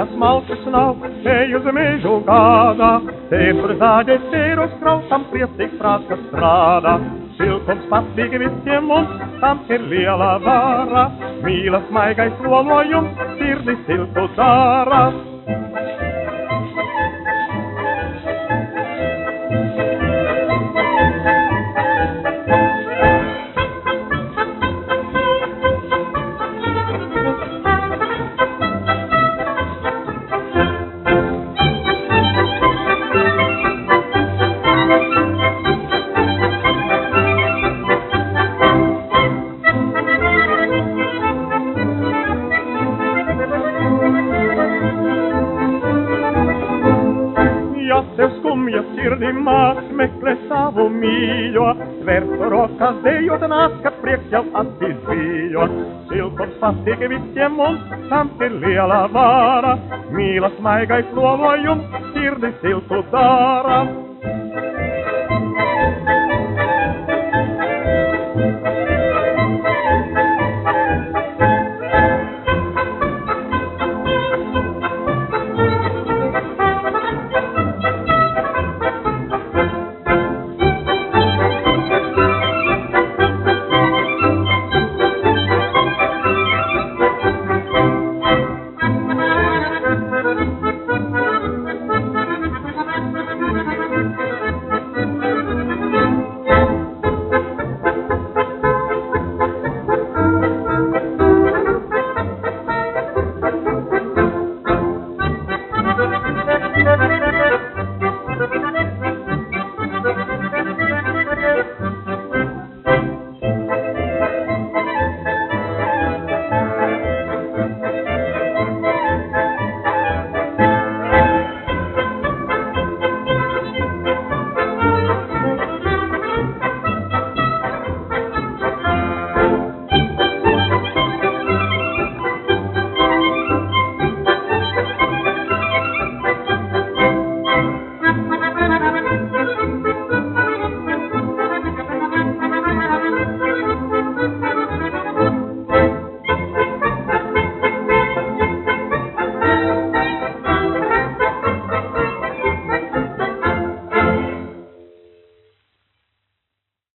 as maltas snau, ejus me julgada, te zaģēros krautam priecīgs prātka strādā. Siltums patīk visiem mums, tam ir liela vara, mīlas maigais lolojums, sirdi siltu dara. Ja tev skumja sirdi mās meklē savu mīļo, tver rokas dejot nāc, kad prieks jau atdzīvo. Siltums patīk visiem mums, tam ir liela vara, mīlas maigais lolojums, sirdi siltu dara.